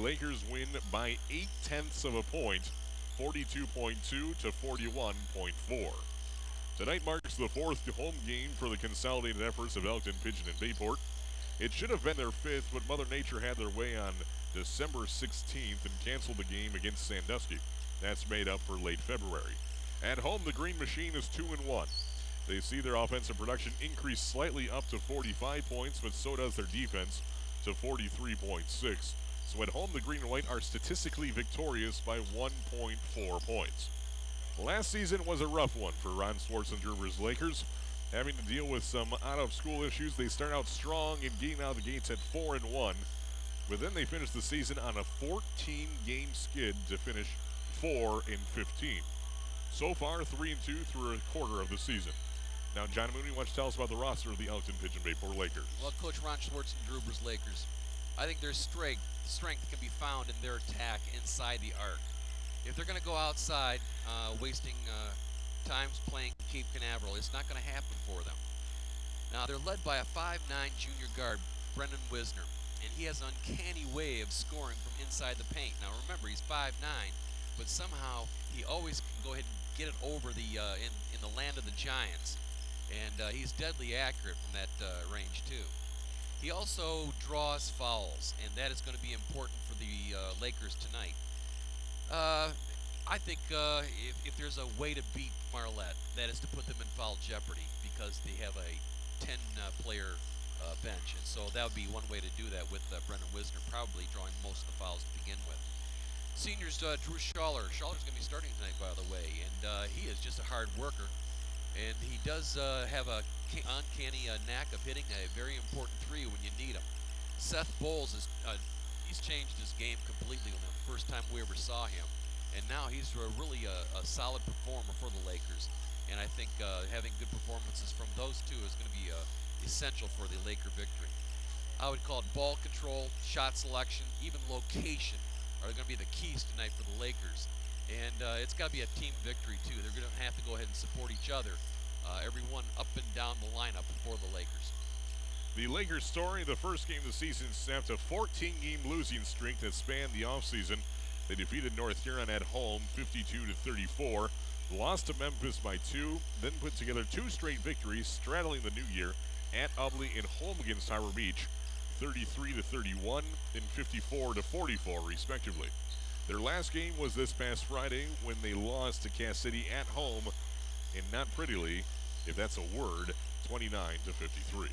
Lakers win by 0.8 of a point, 42.2 to 41.4. Tonight marks the fourth home game for the consolidated efforts of Elkton, Pigeon, and Bayport. It should have been their fifth, but Mother Nature had their way on December 16th and canceled the game against Sandusky. That's made up for late February. At home, the Green Machine is 2-1. They see their offensive production increase slightly up to 45 points, but so does their defense to 43.6. So at home, the Green and White are statistically victorious by 1.4 points. Last season was a rough one for Ron Schwartzendruber's Lakers. Having to deal with some out-of-school issues, they start out strong and getting out of the gates at 4-1. But then they finish the season on a 14-game skid to finish 4-15. So far, 3-2 through a quarter of the season. Now, John Mooney, why don't you tell us about the roster of the Elkton Pigeon Bayport Lakers? Well, Coach Ron Schwartzendruber's Lakers, I think their strength can be found in their attack inside the arc. If they're going to go outside, wasting times playing Cape Canaveral, it's not going to happen for them. Now, they're led by a 5'9 junior guard, Brendan Wisner, and he has an uncanny way of scoring from inside the paint. Now, remember, he's 5'9", but somehow he always can go ahead and get it over the in the land of the Giants, and he's deadly accurate from that range, too. He also draws fouls, and that is going to be important for the Lakers tonight. I think if there's a way to beat Marlette, that is to put them in foul jeopardy because they have a 10-player bench, and so that would be one way to do that with Brendan Wisner probably drawing most of the fouls to begin with. Seniors, Drew Schaller. Schaller's going to be starting tonight, by the way, and he is just a hard worker, and he does have a uncanny knack of hitting a very important three when you need him. Seth Bowles he's changed his game completely from the first time we ever saw him. And now he's really a solid performer for the Lakers. And I think having good performances from those two is going to be essential for the Laker victory. I would call it ball control, shot selection, even location are going to be the keys tonight for the Lakers. And it's got to be a team victory, too. They're going to have to go ahead and support each other, everyone up and down the lineup for the Lakers. The Lakers story, the first game of the season, snapped a 14-game losing streak that spanned the offseason. They defeated North Huron at home 52-34, lost to Memphis by 2, then put together 2 straight victories straddling the new year at Ubly and home against Harbor Beach, 33-31 and 54-44 respectively. Their last game was this past Friday when they lost to Cass City at home, and not prettily, if that's a word, 29-53.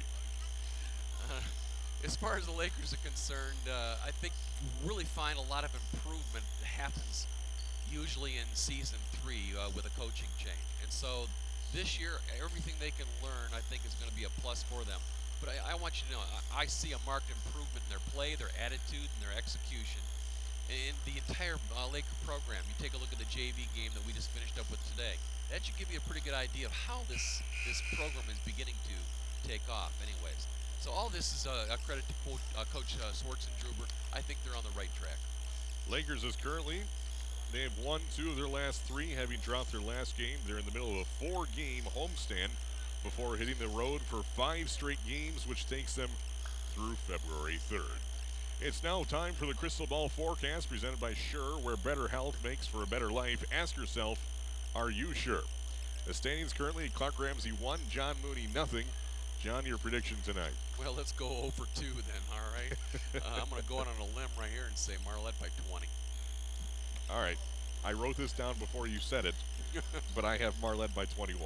As far as the Lakers are concerned, I think you really find a lot of improvement happens usually in season 3 with a coaching change. And so this year, everything they can learn, I think, is going to be a plus for them. But I want you to know, I see a marked improvement in their play, their attitude, and their execution. In the entire Laker program, you take a look at the JV game that we just finished up with today. That should give you a pretty good idea of how this program is beginning to take off anyways. So all this is a credit to Coach Schwartzendruber. I think they're on the right track. Lakers is currently, they have won 2 of their last 3, having dropped their last game. They're in the middle of a 4-game homestand before hitting the road for 5 straight games, which takes them through February 3rd. It's now time for the Crystal Ball Forecast presented by Sure, where better health makes for a better life. Ask yourself, are you sure? The standings currently, Clark Ramsey 1, John Mooney nothing. John, your prediction tonight? Well, let's go 0 for 2 then, all right? I'm going to go out on a limb right here and say Marlette by 20. All right. I wrote this down before you said it, but I have Marlette by 21.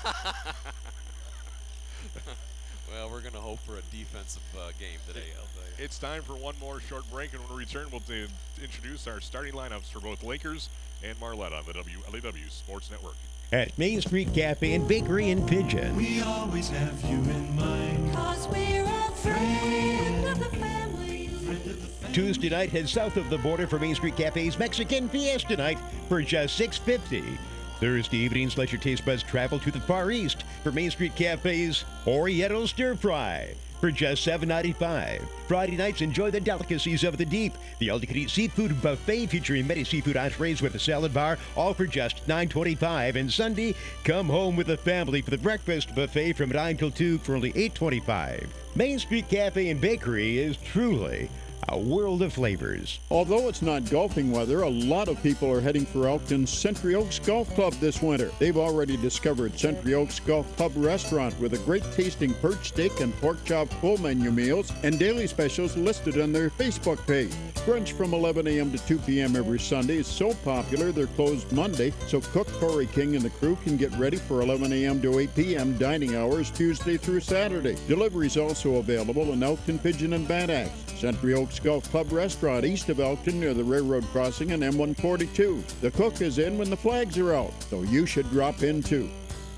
Well, we're going to hope for a defensive game today. It's time for one more short break, and when we return, we'll introduce our starting lineups for both Lakers and Marlette on the WLAW Sports Network. At Main Street Cafe and Bakery in Pigeon. We always have you in mind. 'Cause we're a friend of the family. Tuesday night, head south of the border for Main Street Cafe's Mexican Fiesta Night for just $6.50. Thursday evenings, let your taste buds travel to the Far East for Main Street Cafe's Oriental Stir Fry for just $7.95. Friday nights, enjoy the delicacies of the deep. The all-you-can-eat seafood buffet featuring many seafood entrees with a salad bar, all for just $9.25. And Sunday, come home with the family for the breakfast buffet from 9 till 2 for only $8.25. Main Street Cafe and Bakery is truly A world of flavors. Although it's not golfing weather, a lot of people are heading for Elkton's Century Oaks Golf Club this winter. They've already discovered Century Oaks Golf Pub Restaurant with a great tasting perch steak and pork chop full menu meals and daily specials listed on their Facebook page. Brunch from 11 a.m. to 2 p.m. every Sunday is so popular they're closed Monday, so cook Corey King and the crew can get ready for 11 a.m. to 8 p.m. dining hours Tuesday through Saturday. Delivery is also available in Elkton, Pigeon, and Bad Axe. Century Oaks Golf Club Restaurant east of Elkton near the railroad crossing and M142. The cook is in when the flags are out, so you should drop in too.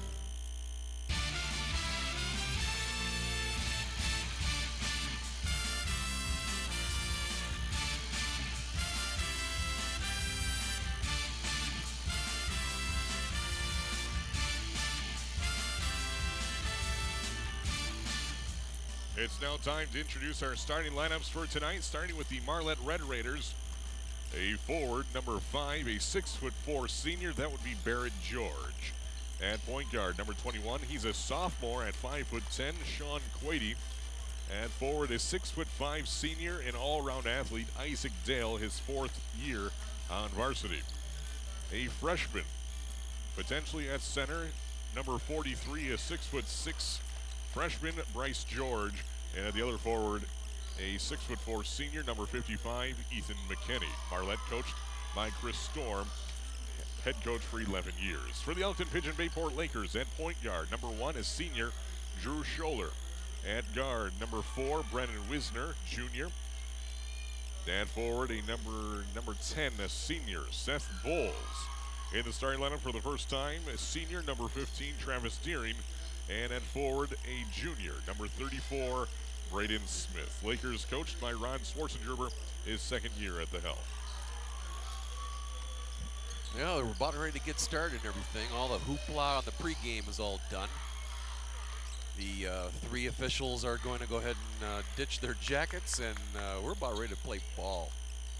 It's now time to introduce our starting lineups for tonight, starting with the Marlette Red Raiders. A forward, number 5, a 6'4" senior, that would be Barrett George. At point guard, number 21, he's a sophomore at 5'10", Sean Quady. At forward, a 6'5" senior and all-around athlete, Isaac Dale, his 4th year on varsity. A freshman, potentially at center, number 43, a 6'6" freshman, Bryce George. And at the other forward, a 6'4" senior, number 55, Ethan McKinney. Marlette coached by Chris Storm, head coach for 11 years. For the Elkton Pigeon Bayport Lakers, at point guard, number 1 is senior Drew Scholler. At guard, number 4, Brennan Wisner, junior. At forward, a number 10, a senior, Seth Bowles. In the starting lineup for the first time, a senior, number 15, Travis Deering. And at forward, a junior, number 34, Braden Smith. Lakers coached by Ron Schwarzengerber, his 2nd year at the helm. Yeah, we're about ready to get started and everything. All the hoopla on the pregame is all done. The 3 officials are going to go ahead and ditch their jackets, and we're about ready to play ball.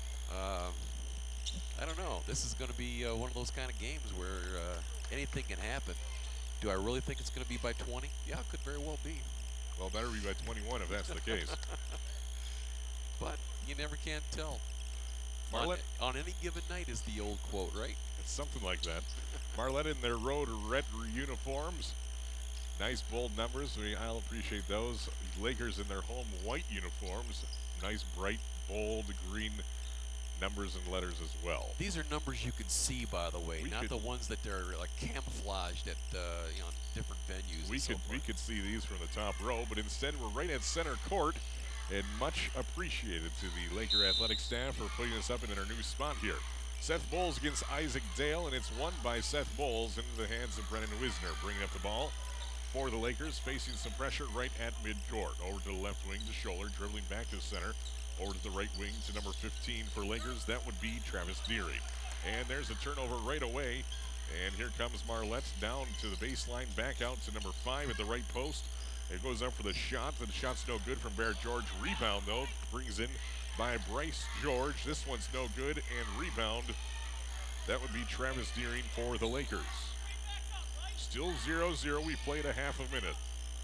I don't know. This is going to be one of those kind of games where anything can happen. Do I really think it's going to be by 20? Yeah, it could very well be. Well, better be by 21 if that's the case. But you never can tell. Marlette, On any given night is the old quote, right? it's something like that. Marlette in their road red uniforms. Nice bold numbers. I'll appreciate those. Lakers in their home white uniforms. Nice bright, bold green numbers and letters as well. These are numbers you can see, by the way, not the ones that they're like camouflaged at different venues. We could see these from the top row, but instead we're right at center court, and much appreciated to the Laker athletic staff for putting us up in our new spot here. Seth Bowles against Isaac Dale, and it's won by Seth Bowles into the hands of Brennan Wisner, bringing up the ball for the Lakers, facing some pressure right at midcourt. Over to the left wing to Scholler, dribbling back to center. Over to the right wing to number 15 for Lakers. That would be Travis Deering. And there's a turnover right away. And here comes Marlette down to the baseline, back out to number 5 at the right post. It goes up for the shot. The shot's no good from Barrett George. Rebound, though, brings in by Bryce George. This one's no good. And rebound, that would be Travis Deering for the Lakers. Still 0-0. We played a half a minute.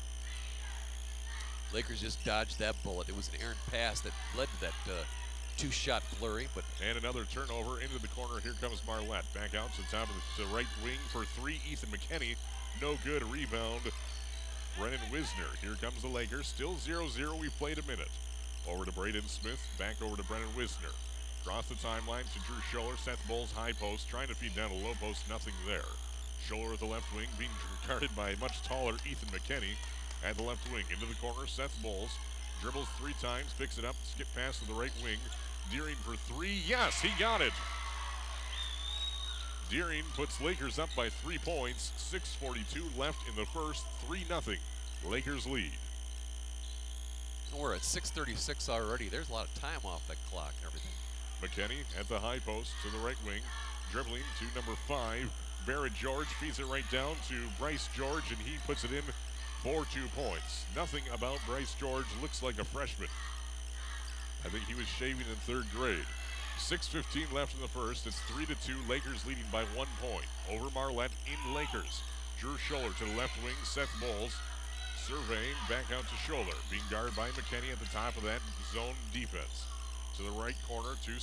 Lakers just dodged that bullet. It was an errant pass that led to that 2-shot flurry. And another turnover into the corner. Here comes Marlette. Back out to the top of the right wing for 3. Ethan McKinney. No good. Rebound. Brennan Wisner. Here comes the Lakers. Still 0-0. We've played a minute. Over to Braden Smith. Back over to Brennan Wisner. Across the timeline to Drew Scholler. Seth Bowles high post. Trying to feed down a low post. Nothing there. Scholler at the left wing being guarded by a much taller Ethan McKinney. At the left wing, into the corner, Seth Bowles dribbles 3 times, picks it up, skip pass to the right wing. Deering for 3, yes, he got it. Deering puts Lakers up by 3 points, 6:42 left in the first, 3-0. Lakers lead. We're at 6:36 already. There's a lot of time off that clock and everything. McKinney at the high post to the right wing, dribbling to number 5, Barrett George, feeds it right down to Bryce George, and he puts it in for 2 points. Nothing about Bryce George looks like a freshman. I think he was shaving in 3rd grade. 6:15 left in the first. It's 3-2. Lakers leading by 1 point. Over Marlette in Lakers. Drew Scholler to the left wing. Seth Bowles surveying back out to Scholler. Being guarded by McKinney at the top of that zone defense. to the right corner, 2